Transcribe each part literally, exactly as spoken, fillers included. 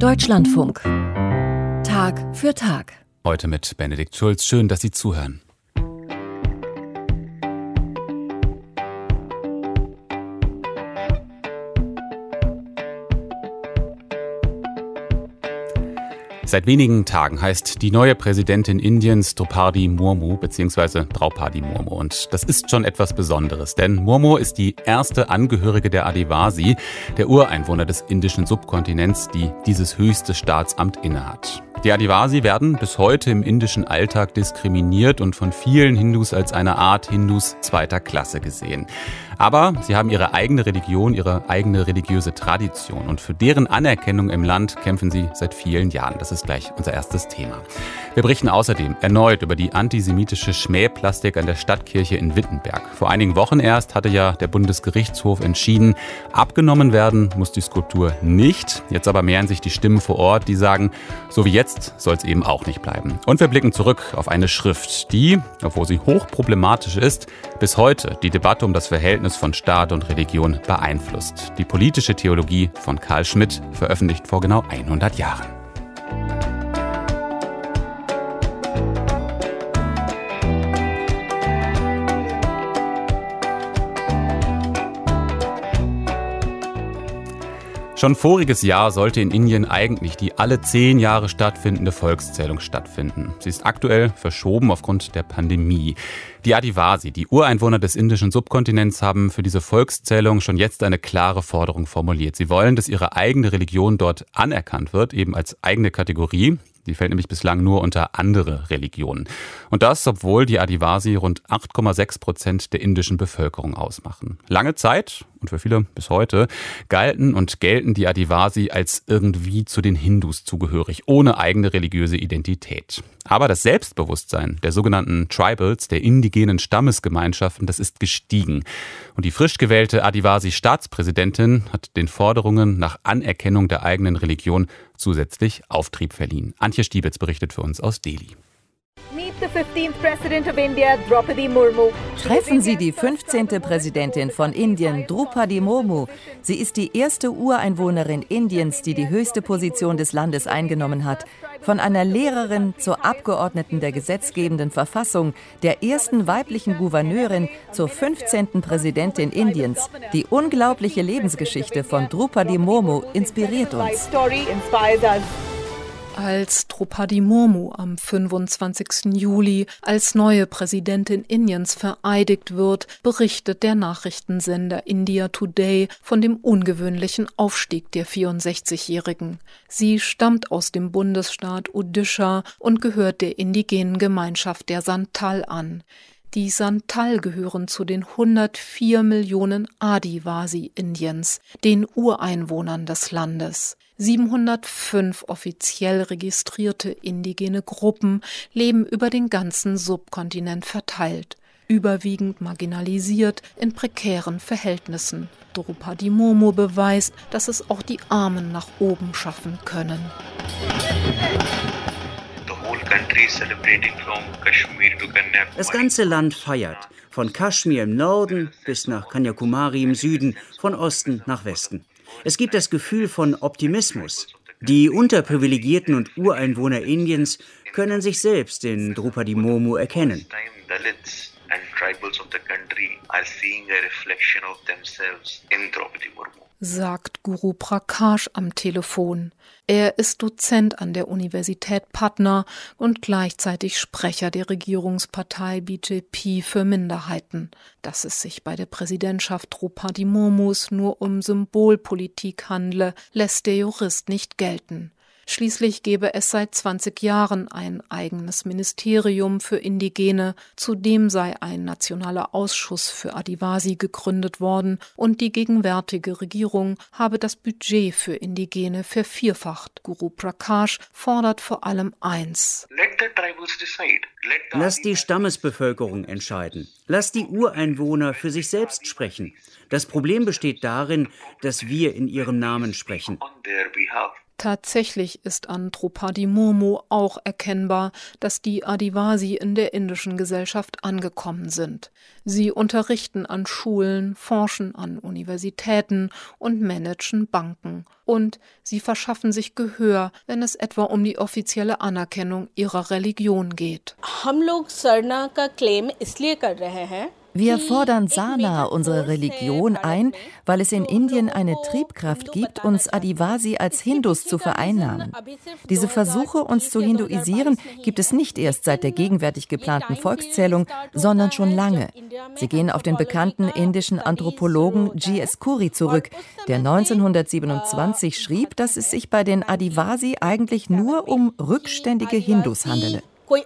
Deutschlandfunk. Tag für Tag. Heute mit Benedikt Schulz. Schön, dass Sie zuhören. Seit wenigen Tagen heißt die neue Präsidentin Indiens Draupadi Murmu bzw. Draupadi Murmu. Und das ist schon etwas Besonderes, denn Murmu ist die erste Angehörige der Adivasi, der Ureinwohner des indischen Subkontinents, die dieses höchste Staatsamt innehat. Die Adivasi werden bis heute im indischen Alltag diskriminiert und von vielen Hindus als eine Art Hindus zweiter Klasse gesehen. Aber sie haben ihre eigene Religion, ihre eigene religiöse Tradition. Und für deren Anerkennung im Land kämpfen sie seit vielen Jahren. Das ist gleich unser erstes Thema. Wir berichten außerdem erneut über die antisemitische Schmähplastik an der Stadtkirche in Wittenberg. Vor einigen Wochen erst hatte ja der Bundesgerichtshof entschieden, abgenommen werden muss die Skulptur nicht. Jetzt aber mehren sich die Stimmen vor Ort, die sagen, so wie jetzt soll es eben auch nicht bleiben. Und wir blicken zurück auf eine Schrift, die, obwohl sie hochproblematisch ist, bis heute die Debatte um das Verhältnis von Staat und Religion beeinflusst. Die politische Theologie von Carl Schmitt, veröffentlicht vor genau hundert Jahren. Schon voriges Jahr sollte in Indien eigentlich die alle zehn Jahre stattfindende Volkszählung stattfinden. Sie ist aktuell verschoben aufgrund der Pandemie. Die Adivasi, die Ureinwohner des indischen Subkontinents, haben für diese Volkszählung schon jetzt eine klare Forderung formuliert. Sie wollen, dass ihre eigene Religion dort anerkannt wird, eben als eigene Kategorie. Die fällt nämlich bislang nur unter andere Religionen. Und das, obwohl die Adivasi rund acht Komma sechs Prozent der indischen Bevölkerung ausmachen. Lange Zeit, und für viele bis heute, galten und gelten die Adivasi als irgendwie zu den Hindus zugehörig, ohne eigene religiöse Identität. Aber das Selbstbewusstsein der sogenannten Tribals, der indigenen Stammesgemeinschaften, das ist gestiegen. Und die frisch gewählte Adivasi-Staatspräsidentin hat den Forderungen nach Anerkennung der eigenen Religion zusätzlich Auftrieb verliehen. Antje Stiebitz berichtet für uns aus Delhi. Treffen Sie die fünfzehnte Präsidentin von Indien, Draupadi Murmu. Sie ist die erste Ureinwohnerin Indiens, die die höchste Position des Landes eingenommen hat. Von einer Lehrerin zur Abgeordneten der gesetzgebenden Verfassung, der ersten weiblichen Gouverneurin zur fünfzehnten Präsidentin Indiens. Die unglaubliche Lebensgeschichte von Draupadi Murmu inspiriert uns. Als Draupadi Murmu am fünfundzwanzigsten Juli als neue Präsidentin Indiens vereidigt wird, berichtet der Nachrichtensender India Today von dem ungewöhnlichen Aufstieg der vierundsechzigjährigen. Sie stammt aus dem Bundesstaat Odisha und gehört der indigenen Gemeinschaft der Santhal an. Die Santhal gehören zu den hundertvier Millionen Adivasi Indiens, den Ureinwohnern des Landes. siebenhundertfünf offiziell registrierte indigene Gruppen leben über den ganzen Subkontinent verteilt, überwiegend marginalisiert in prekären Verhältnissen. Draupadi Murmu beweist, dass es auch die Armen nach oben schaffen können. Das ganze Land feiert, von Kaschmir im Norden bis nach Kanyakumari im Süden, von Osten nach Westen. Es gibt das Gefühl von Optimismus. Die Unterprivilegierten und Ureinwohner Indiens können sich selbst in Draupadi Murmu erkennen. Sagt Guru Prakash am Telefon. Er ist Dozent an der Universität Patna und gleichzeitig Sprecher der Regierungspartei B J P für Minderheiten. Dass es sich bei der Präsidentschaft Draupadi Murmus nur um Symbolpolitik handle, lässt der Jurist nicht gelten. Schließlich gebe es seit zwanzig Jahren ein eigenes Ministerium für Indigene, zudem sei ein nationaler Ausschuss für Adivasi gegründet worden und die gegenwärtige Regierung habe das Budget für Indigene vervierfacht. Guru Prakash fordert vor allem eins. Lass die Stammesbevölkerung entscheiden. Lass die Ureinwohner für sich selbst sprechen. Das Problem besteht darin, dass wir in ihrem Namen sprechen. Tatsächlich ist an Drupadi Murmu auch erkennbar, dass die Adivasi in der indischen Gesellschaft angekommen sind. Sie unterrichten an Schulen, forschen an Universitäten und managen Banken. Und sie verschaffen sich Gehör, wenn es etwa um die offizielle Anerkennung ihrer Religion geht. Wir fordern Sarna, unsere Religion, ein, weil es in Indien eine Triebkraft gibt, uns Adivasi als Hindus zu vereinnahmen. Diese Versuche, uns zu hinduisieren, gibt es nicht erst seit der gegenwärtig geplanten Volkszählung, sondern schon lange. Sie gehen auf den bekannten indischen Anthropologen G S Khoury zurück, der neunzehnhundertsiebenundzwanzig schrieb, dass es sich bei den Adivasi eigentlich nur um rückständige Hindus handele.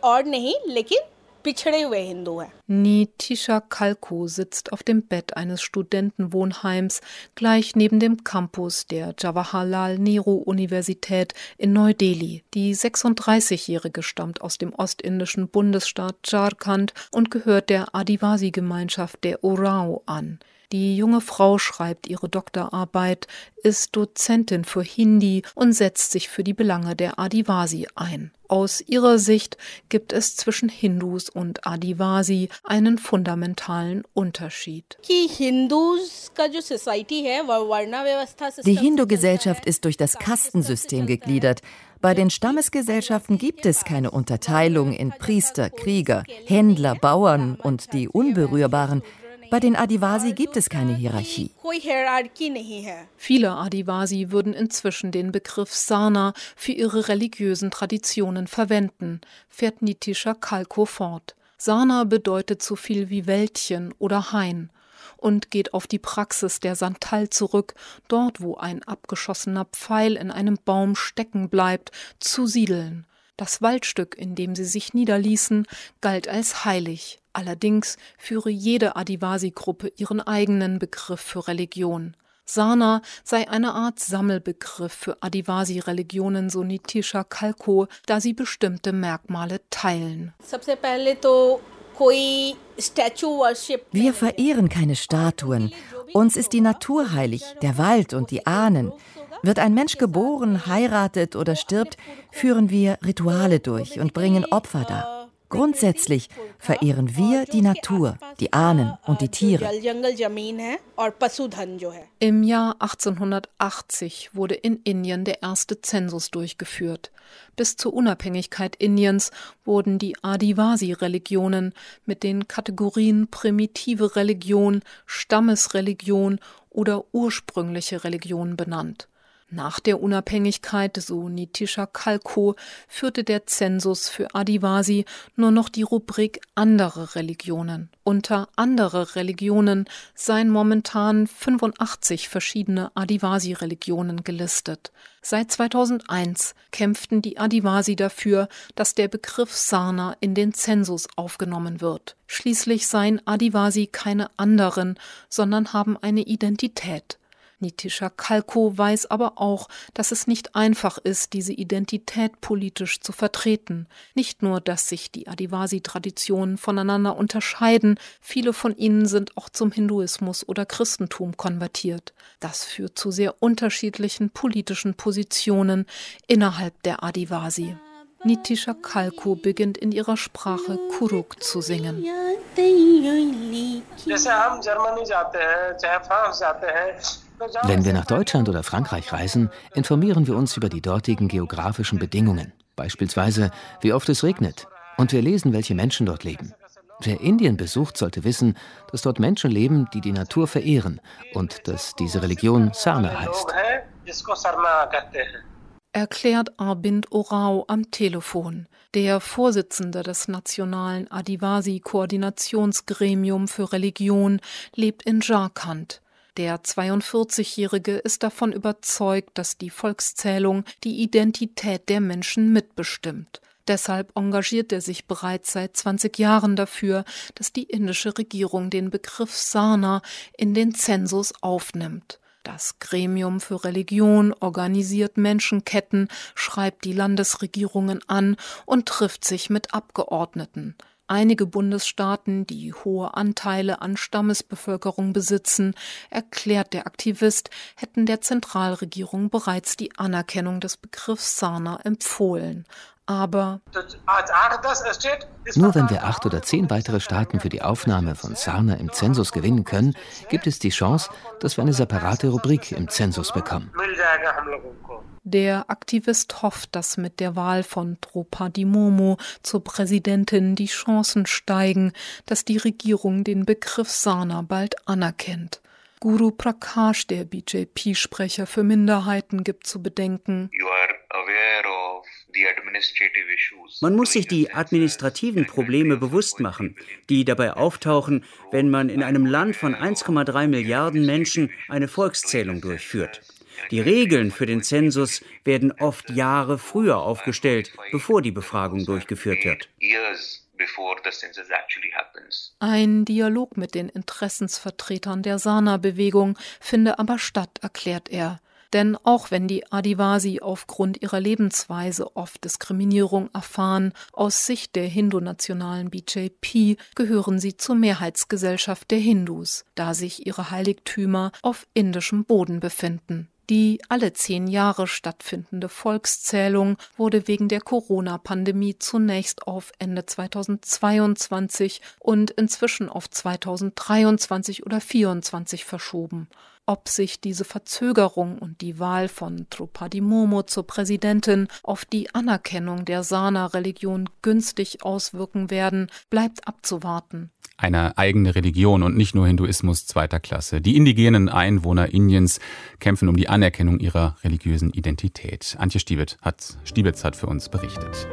Nitisha Kalko sitzt auf dem Bett eines Studentenwohnheims gleich neben dem Campus der Jawaharlal-Nehru-Universität in Neu-Delhi. Die sechsunddreißigjährige stammt aus dem ostindischen Bundesstaat Jharkhand und gehört der Adivasi-Gemeinschaft der Orao an. Die junge Frau schreibt ihre Doktorarbeit, ist Dozentin für Hindi und setzt sich für die Belange der Adivasi ein. Aus ihrer Sicht gibt es zwischen Hindus und Adivasi einen fundamentalen Unterschied. Die Hindu-Gesellschaft ist durch das Kastensystem gegliedert. Bei den Stammesgesellschaften gibt es keine Unterteilung in Priester, Krieger, Händler, Bauern und die Unberührbaren. Bei den Adivasi gibt es keine Hierarchie. Viele Adivasi würden inzwischen den Begriff Sarna für ihre religiösen Traditionen verwenden, fährt Nitisha Kalko fort. Sarna bedeutet so viel wie Wäldchen oder Hain und geht auf die Praxis der Santal zurück, dort wo ein abgeschossener Pfeil in einem Baum stecken bleibt, zu siedeln. Das Waldstück, in dem sie sich niederließen, galt als heilig. Allerdings führe jede Adivasi-Gruppe ihren eigenen Begriff für Religion. Sarna sei eine Art Sammelbegriff für Adivasi-Religionen, so Nitisha Kalko, da sie bestimmte Merkmale teilen. Wir verehren keine Statuen. Uns ist die Natur heilig, der Wald und die Ahnen. Wird ein Mensch geboren, heiratet oder stirbt, führen wir Rituale durch und bringen Opfer dar. Grundsätzlich verehren wir die Natur, die Ahnen und die Tiere. Im Jahr achtzehnhundertachtzig wurde in Indien der erste Zensus durchgeführt. Bis zur Unabhängigkeit Indiens wurden die Adivasi-Religionen mit den Kategorien primitive Religion, Stammesreligion oder ursprüngliche Religion benannt. Nach der Unabhängigkeit, so Nitisha Kalko, führte der Zensus für Adivasi nur noch die Rubrik andere Religionen. Unter andere Religionen seien momentan fünfundachtzig verschiedene Adivasi-Religionen gelistet. Seit zweitausendeins kämpften die Adivasi dafür, dass der Begriff Sarna in den Zensus aufgenommen wird. Schließlich seien Adivasi keine anderen, sondern haben eine Identität. Nitisha Kalko weiß aber auch, dass es nicht einfach ist, diese Identität politisch zu vertreten. Nicht nur, dass sich die Adivasi-Traditionen voneinander unterscheiden, viele von ihnen sind auch zum Hinduismus oder Christentum konvertiert. Das führt zu sehr unterschiedlichen politischen Positionen innerhalb der Adivasi. Nitisha Kalko beginnt in ihrer Sprache Kuruk zu singen. Wenn wir nach Deutschland oder Frankreich reisen, informieren wir uns über die dortigen geografischen Bedingungen, beispielsweise wie oft es regnet, und wir lesen, welche Menschen dort leben. Wer Indien besucht, sollte wissen, dass dort Menschen leben, die die Natur verehren und dass diese Religion Sarna heißt. Erklärt Arbind Orao am Telefon. Der Vorsitzende des Nationalen Adivasi-Koordinationsgremium für Religion lebt in Jharkhand. Der zweiundvierzigjährige ist davon überzeugt, dass die Volkszählung die Identität der Menschen mitbestimmt. Deshalb engagiert er sich bereits seit zwanzig Jahren dafür, dass die indische Regierung den Begriff Sarna in den Zensus aufnimmt. Das Gremium für Religion organisiert Menschenketten, schreibt die Landesregierungen an und trifft sich mit Abgeordneten. Einige Bundesstaaten, die hohe Anteile an Stammesbevölkerung besitzen, erklärt der Aktivist, hätten der Zentralregierung bereits die Anerkennung des Begriffs Sarna empfohlen. Aber nur wenn wir acht oder zehn weitere Staaten für die Aufnahme von Sarna im Zensus gewinnen können, gibt es die Chance, dass wir eine separate Rubrik im Zensus bekommen. Der Aktivist hofft, dass mit der Wahl von Draupadi Murmu zur Präsidentin die Chancen steigen, dass die Regierung den Begriff Sarna bald anerkennt. Guru Prakash, der B J P-Sprecher für Minderheiten, gibt zu bedenken: Man muss sich die administrativen Probleme bewusst machen, die dabei auftauchen, wenn man in einem Land von eins Komma drei Milliarden Menschen eine Volkszählung durchführt. Die Regeln für den Zensus werden oft Jahre früher aufgestellt, bevor die Befragung durchgeführt wird. Ein Dialog mit den Interessensvertretern der Sarna-Bewegung finde aber statt, erklärt er. Denn auch wenn die Adivasi aufgrund ihrer Lebensweise oft Diskriminierung erfahren, aus Sicht der hindu-nationalen B J P gehören sie zur Mehrheitsgesellschaft der Hindus, da sich ihre Heiligtümer auf indischem Boden befinden. Die alle zehn Jahre stattfindende Volkszählung wurde wegen der Corona-Pandemie zunächst auf Ende zweitausendzweiundzwanzig und inzwischen auf zweitausenddreiundzwanzig oder vierundzwanzig verschoben. Ob sich diese Verzögerung und die Wahl von Draupadi Murmu zur Präsidentin auf die Anerkennung der Sarna-Religion günstig auswirken werden, bleibt abzuwarten. Eine eigene Religion und nicht nur Hinduismus zweiter Klasse. Die indigenen Einwohner Indiens kämpfen um die Anerkennung ihrer religiösen Identität. Antje Stiebitz hat, Stiebitz hat für uns berichtet.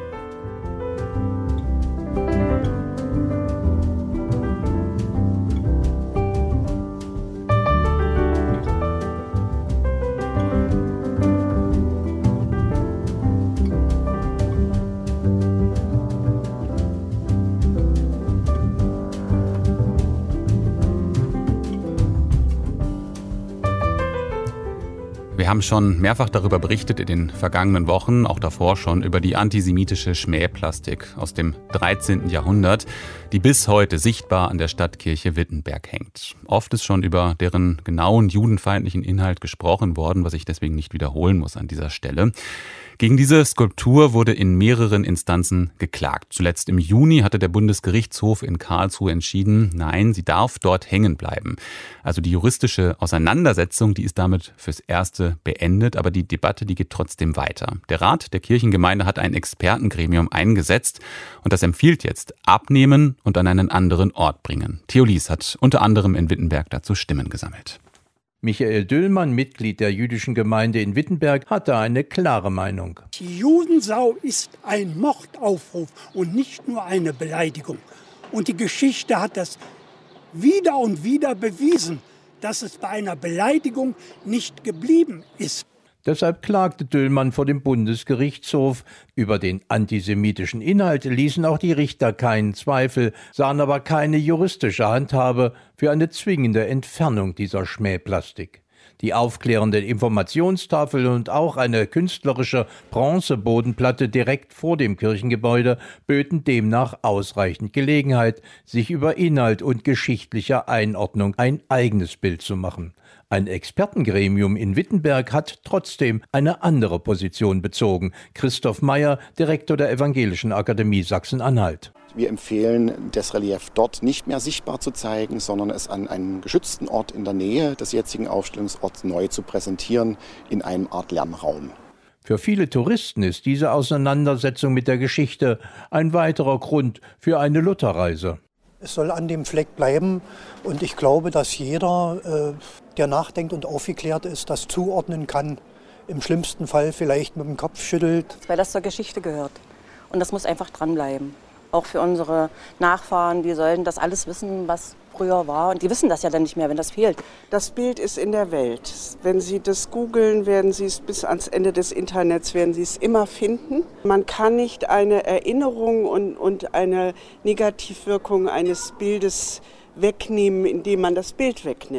Wir haben schon mehrfach darüber berichtet in den vergangenen Wochen, auch davor schon, über die antisemitische Schmähplastik aus dem dreizehnten Jahrhundert, die bis heute sichtbar an der Stadtkirche Wittenberg hängt. Oft ist schon über deren genauen judenfeindlichen Inhalt gesprochen worden, was ich deswegen nicht wiederholen muss an dieser Stelle. Gegen diese Skulptur wurde in mehreren Instanzen geklagt. Zuletzt im Juni hatte der Bundesgerichtshof in Karlsruhe entschieden, nein, sie darf dort hängen bleiben. Also die juristische Auseinandersetzung, die ist damit fürs Erste beendet, aber die Debatte, die geht trotzdem weiter. Der Rat der Kirchengemeinde hat ein Expertengremium eingesetzt und das empfiehlt jetzt abnehmen und an einen anderen Ort bringen. Theo Lies hat unter anderem in Wittenberg dazu Stimmen gesammelt. Michael Döllmann, Mitglied der jüdischen Gemeinde in Wittenberg, hatte eine klare Meinung. Die Judensau ist ein Mordaufruf und nicht nur eine Beleidigung. Und die Geschichte hat das wieder und wieder bewiesen, dass es bei einer Beleidigung nicht geblieben ist. Deshalb klagte Döllmann vor dem Bundesgerichtshof. Über den antisemitischen Inhalt ließen auch die Richter keinen Zweifel, sahen aber keine juristische Handhabe für eine zwingende Entfernung dieser Schmähplastik. Die aufklärenden Informationstafeln und auch eine künstlerische Bronzebodenplatte direkt vor dem Kirchengebäude böten demnach ausreichend Gelegenheit, sich über Inhalt und geschichtliche Einordnung ein eigenes Bild zu machen. Ein Expertengremium in Wittenberg hat trotzdem eine andere Position bezogen. Christoph Meyer, Direktor der Evangelischen Akademie Sachsen-Anhalt. Wir empfehlen, das Relief dort nicht mehr sichtbar zu zeigen, sondern es an einem geschützten Ort in der Nähe des jetzigen Aufstellungsorts neu zu präsentieren, in einem Art Lernraum. Für viele Touristen ist diese Auseinandersetzung mit der Geschichte ein weiterer Grund für eine Lutherreise. Es soll an dem Fleck bleiben und ich glaube, dass jeder, äh, der nachdenkt und aufgeklärt ist, das zuordnen kann. Im schlimmsten Fall vielleicht mit dem Kopf schüttelt. Weil das zur Geschichte gehört und das muss einfach dranbleiben. Auch für unsere Nachfahren, die sollen das alles wissen, was früher war. Und die wissen das ja dann nicht mehr, wenn das fehlt. Das Bild ist in der Welt. Wenn Sie das googeln, werden Sie es bis ans Ende des Internets, werden Sie es immer finden. Man kann nicht eine Erinnerung und, und eine Negativwirkung eines Bildes wegnehmen, indem man das Bild wegnimmt.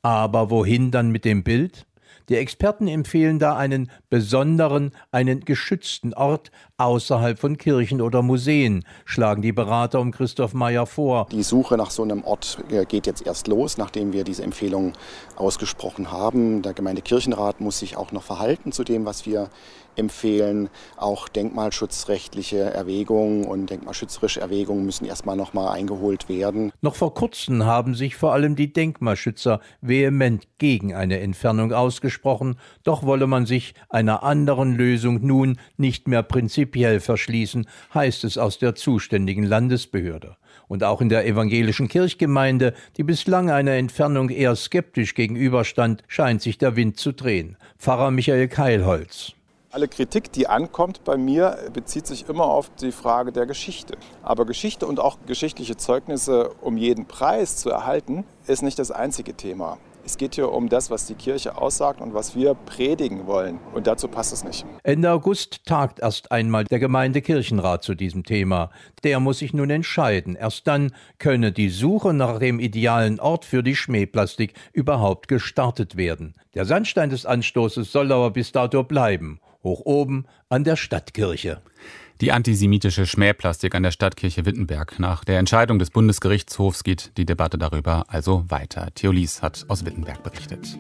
Aber wohin dann mit dem Bild? Die Experten empfehlen da einen besonderen, einen geschützten Ort außerhalb von Kirchen oder Museen, schlagen die Berater um Christoph Meyer vor. Die Suche nach so einem Ort geht jetzt erst los, nachdem wir diese Empfehlung ausgesprochen haben. Der Gemeindekirchenrat muss sich auch noch verhalten zu dem, was wir empfehlen. Auch denkmalschutzrechtliche Erwägungen und denkmalschützerische Erwägungen müssen erstmal noch mal eingeholt werden. Noch vor kurzem haben sich vor allem die Denkmalschützer vehement gegen eine Entfernung ausgesprochen. Doch wolle man sich einer anderen Lösung nun nicht mehr prinzipiell verschließen, heißt es aus der zuständigen Landesbehörde. Und auch in der evangelischen Kirchgemeinde, die bislang einer Entfernung eher skeptisch gegenüberstand, scheint sich der Wind zu drehen. Pfarrer Michael Keilholz. Alle Kritik, die ankommt bei mir, bezieht sich immer auf die Frage der Geschichte. Aber Geschichte und auch geschichtliche Zeugnisse um jeden Preis zu erhalten, ist nicht das einzige Thema. Es geht hier um das, was die Kirche aussagt und was wir predigen wollen. Und dazu passt es nicht. Ende August tagt erst einmal der Gemeindekirchenrat zu diesem Thema. Der muss sich nun entscheiden. Erst dann könne die Suche nach dem idealen Ort für die Schmähplastik überhaupt gestartet werden. Der Sandstein des Anstoßes soll aber bis dato bleiben. Hoch oben an der Stadtkirche. Die antisemitische Schmähplastik an der Stadtkirche Wittenberg. Nach der Entscheidung des Bundesgerichtshofs geht die Debatte darüber also weiter. Theo Lies hat aus Wittenberg berichtet.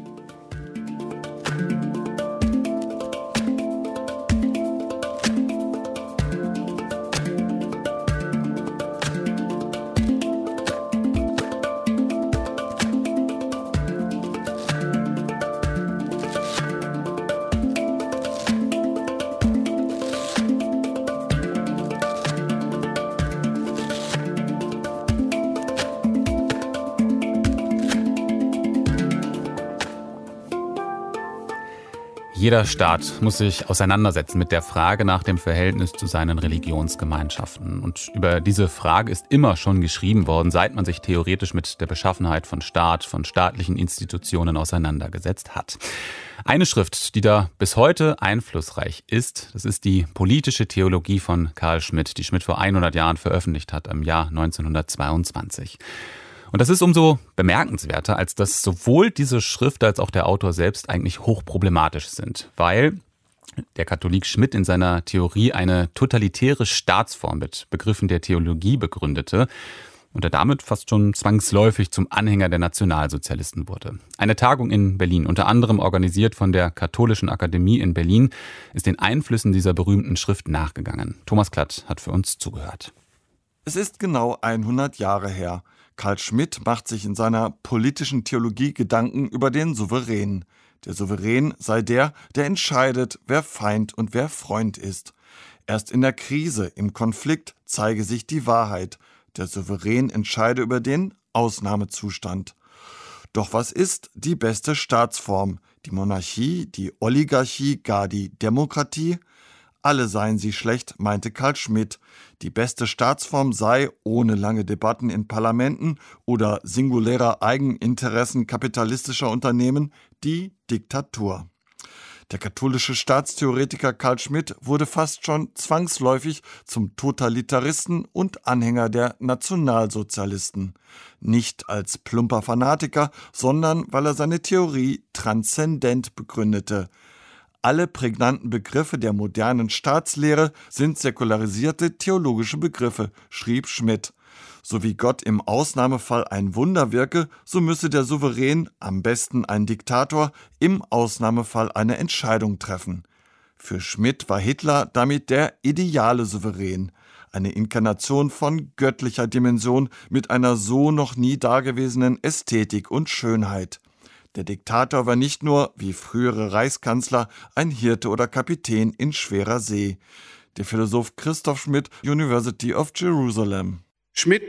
Jeder Staat muss sich auseinandersetzen mit der Frage nach dem Verhältnis zu seinen Religionsgemeinschaften. Und über diese Frage ist immer schon geschrieben worden, seit man sich theoretisch mit der Beschaffenheit von Staat, von staatlichen Institutionen auseinandergesetzt hat. Eine Schrift, die da bis heute einflussreich ist, das ist die Politische Theologie von Carl Schmitt, die Schmitt vor hundert Jahren veröffentlicht hat, im Jahr neunzehnhundertzweiundzwanzig. Und das ist umso bemerkenswerter, als dass sowohl diese Schrift als auch der Autor selbst eigentlich hochproblematisch sind, weil der Katholik Schmitt in seiner Theorie eine totalitäre Staatsform mit Begriffen der Theologie begründete und er damit fast schon zwangsläufig zum Anhänger der Nationalsozialisten wurde. Eine Tagung in Berlin, unter anderem organisiert von der Katholischen Akademie in Berlin, ist den Einflüssen dieser berühmten Schrift nachgegangen. Thomas Klatt hat für uns zugehört. Es ist genau hundert Jahre her. Carl Schmitt macht sich in seiner politischen Theologie Gedanken über den Souverän. Der Souverän sei der, der entscheidet, wer Feind und wer Freund ist. Erst in der Krise, im Konflikt zeige sich die Wahrheit. Der Souverän entscheide über den Ausnahmezustand. Doch was ist die beste Staatsform? Die Monarchie, die Oligarchie, gar die Demokratie? Alle seien sie schlecht, meinte Carl Schmitt. Die beste Staatsform sei, ohne lange Debatten in Parlamenten oder singulärer Eigeninteressen kapitalistischer Unternehmen, die Diktatur. Der katholische Staatstheoretiker Carl Schmitt wurde fast schon zwangsläufig zum Totalitaristen und Anhänger der Nationalsozialisten. Nicht als plumper Fanatiker, sondern weil er seine Theorie transzendent begründete. Alle prägnanten Begriffe der modernen Staatslehre sind säkularisierte theologische Begriffe, schrieb Schmitt. So wie Gott im Ausnahmefall ein Wunder wirke, so müsse der Souverän, am besten ein Diktator, im Ausnahmefall eine Entscheidung treffen. Für Schmitt war Hitler damit der ideale Souverän, eine Inkarnation von göttlicher Dimension mit einer so noch nie dagewesenen Ästhetik und Schönheit. Der Diktator war nicht nur, wie frühere Reichskanzler, ein Hirte oder Kapitän in schwerer See. Der Philosoph Christoph Schmitt, University of Jerusalem. Schmitt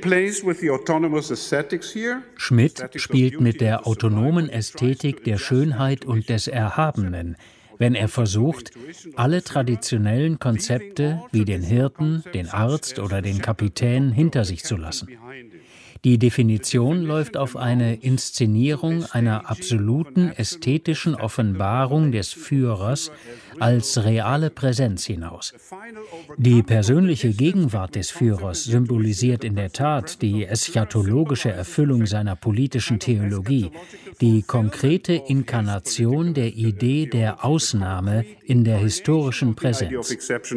spielt mit der autonomen Ästhetik der Schönheit und des Erhabenen, wenn er versucht, alle traditionellen Konzepte wie den Hirten, den Arzt oder den Kapitän hinter sich zu lassen. Die Definition läuft auf eine Inszenierung einer absoluten ästhetischen Offenbarung des Führers als reale Präsenz hinaus. Die persönliche Gegenwart des Führers symbolisiert in der Tat die eschatologische Erfüllung seiner politischen Theologie, die konkrete Inkarnation der Idee der Ausnahme in der historischen Präsenz.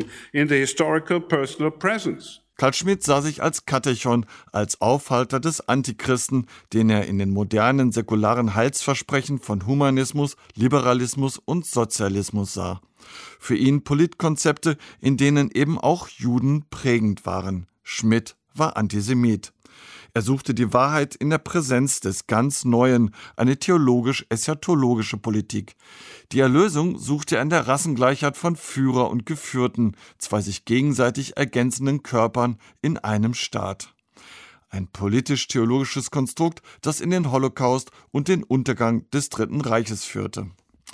Carl Schmitt sah sich als Katechon, als Aufhalter des Antichristen, den er in den modernen säkularen Heilsversprechen von Humanismus, Liberalismus und Sozialismus sah. Für ihn Politkonzepte, in denen eben auch Juden prägend waren. Schmitt war Antisemit. Er suchte die Wahrheit in der Präsenz des ganz Neuen, eine theologisch-eschatologische Politik. Die Erlösung suchte er in der Rassengleichheit von Führer und Geführten, zwei sich gegenseitig ergänzenden Körpern in einem Staat. Ein politisch-theologisches Konstrukt, das in den Holocaust und den Untergang des Dritten Reiches führte.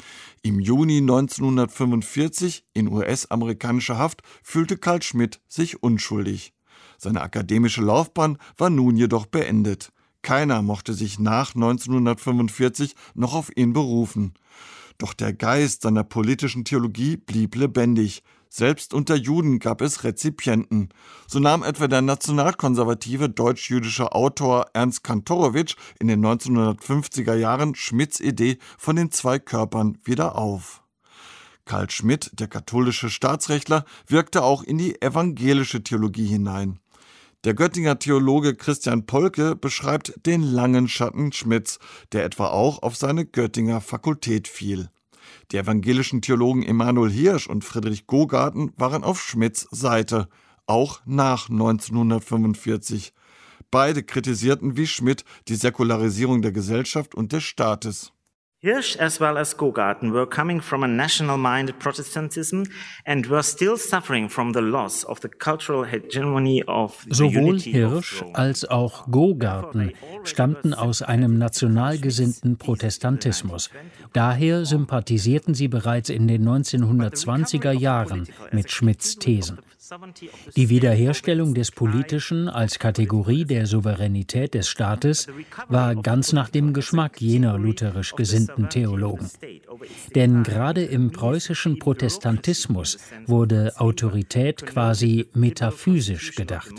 Im Juni neunzehnhundertfünfundvierzig, in U S-amerikanischer Haft, fühlte Carl Schmitt sich unschuldig. Seine akademische Laufbahn war nun jedoch beendet. Keiner mochte sich nach neunzehnhundertfünfundvierzig noch auf ihn berufen. Doch der Geist seiner politischen Theologie blieb lebendig. Selbst unter Juden gab es Rezipienten. So nahm etwa der nationalkonservative deutsch-jüdische Autor Ernst Kantorowicz in den neunzehnhundertfünfziger Jahren Schmidts Idee von den zwei Körpern wieder auf. Carl Schmitt, der katholische Staatsrechtler, wirkte auch in die evangelische Theologie hinein. Der Göttinger Theologe Christian Polke beschreibt den langen Schatten Schmidts, der etwa auch auf seine Göttinger Fakultät fiel. Die evangelischen Theologen Emanuel Hirsch und Friedrich Gogarten waren auf Schmidts Seite, auch nach neunzehnhundertfünfundvierzig. Beide kritisierten wie Schmitt die Säkularisierung der Gesellschaft und des Staates. Hirsch as well as Gogarten were coming from a national-minded Protestantism and were still suffering from the loss of the cultural hegemony of the Sowohl unity Hirsch als auch Gogarten stammten aus einem national gesinnten Protestantismus. Daher sympathisierten sie bereits in den neunzehnhundertzwanziger Jahren mit Schmidts Thesen. Die Wiederherstellung des Politischen als Kategorie der Souveränität des Staates war ganz nach dem Geschmack jener lutherisch gesinnten Theologen. Denn gerade im preußischen Protestantismus wurde Autorität quasi metaphysisch gedacht.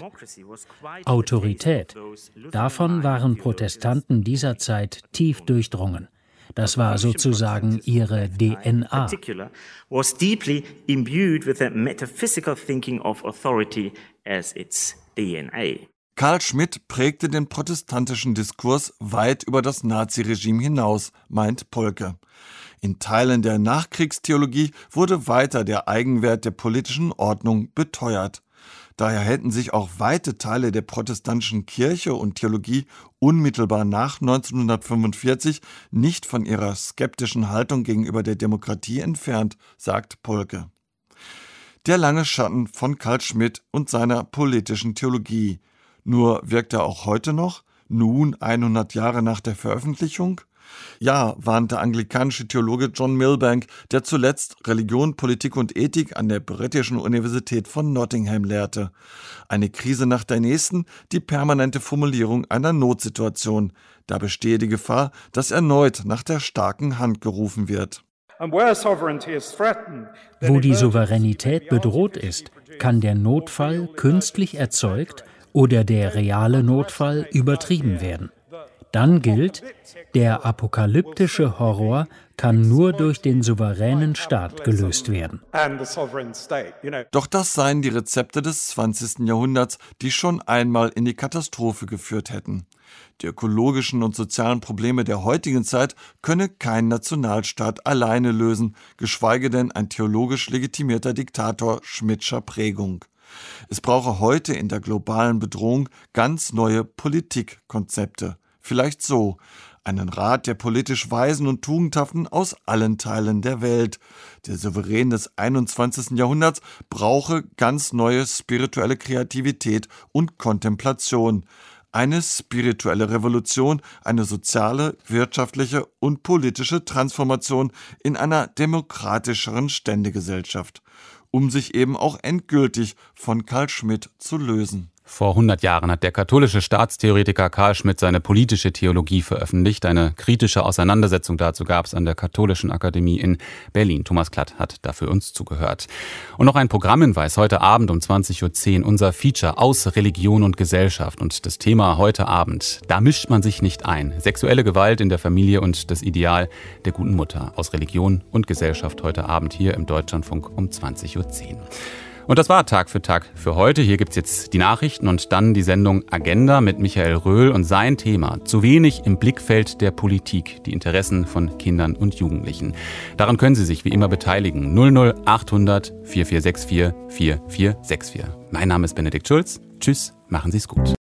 Autorität, davon waren Protestanten dieser Zeit tief durchdrungen. Das war sozusagen ihre D N A. Was deeply imbued with a metaphysical thinking of authority as its D N A. Carl Schmitt prägte den protestantischen Diskurs weit über das Naziregime hinaus, meint Polke. In Teilen der Nachkriegstheologie wurde weiter der Eigenwert der politischen Ordnung beteuert. Daher hätten sich auch weite Teile der protestantischen Kirche und Theologie unmittelbar nach neunzehnhundertfünfundvierzig nicht von ihrer skeptischen Haltung gegenüber der Demokratie entfernt, sagt Polke. Der lange Schatten von Carl Schmitt und seiner politischen Theologie. Nur wirkt er auch heute noch, nun hundert Jahre nach der Veröffentlichung? Ja, warnte anglikanische Theologe John Milbank, der zuletzt Religion, Politik und Ethik an der Britischen Universität von Nottingham lehrte. Eine Krise nach der nächsten, die permanente Formulierung einer Notsituation. Da bestehe die Gefahr, dass erneut nach der starken Hand gerufen wird. Wo die Souveränität bedroht ist, kann der Notfall künstlich erzeugt oder der reale Notfall übertrieben werden. Dann gilt, der apokalyptische Horror kann nur durch den souveränen Staat gelöst werden. Doch das seien die Rezepte des zwanzigsten Jahrhunderts, die schon einmal in die Katastrophe geführt hätten. Die ökologischen und sozialen Probleme der heutigen Zeit könne kein Nationalstaat alleine lösen, geschweige denn ein theologisch legitimierter Diktator Schmidtscher Prägung. Es brauche heute in der globalen Bedrohung ganz neue Politikkonzepte. Vielleicht so, einen Rat der politisch Weisen und Tugendhaften aus allen Teilen der Welt. Der Souverän des einundzwanzigsten Jahrhunderts brauche ganz neue spirituelle Kreativität und Kontemplation. Eine spirituelle Revolution, eine soziale, wirtschaftliche und politische Transformation in einer demokratischeren Ständegesellschaft, um sich eben auch endgültig von Carl Schmitt zu lösen. Vor hundert Jahren hat der katholische Staatstheoretiker Carl Schmitt seine politische Theologie veröffentlicht. Eine kritische Auseinandersetzung dazu gab es an der Katholischen Akademie in Berlin. Thomas Klatt hat dafür uns zugehört. Und noch ein Programmhinweis. Heute Abend um zwanzig Uhr zehn unser Feature aus Religion und Gesellschaft. Und das Thema heute Abend, da mischt man sich nicht ein. Sexuelle Gewalt in der Familie und das Ideal der guten Mutter. Aus Religion und Gesellschaft heute Abend hier im Deutschlandfunk um zwanzig Uhr zehn. Und das war Tag für Tag für heute. Hier gibt's jetzt die Nachrichten und dann die Sendung Agenda mit Michael Röhl und sein Thema: Zu wenig im Blickfeld der Politik, die Interessen von Kindern und Jugendlichen. Daran können Sie sich wie immer beteiligen. null null achthundert vierundvierzig sechsundvierzig vierundvierzig sechsundvierzig. Mein Name ist Benedikt Schulz. Tschüss, machen Sie's gut.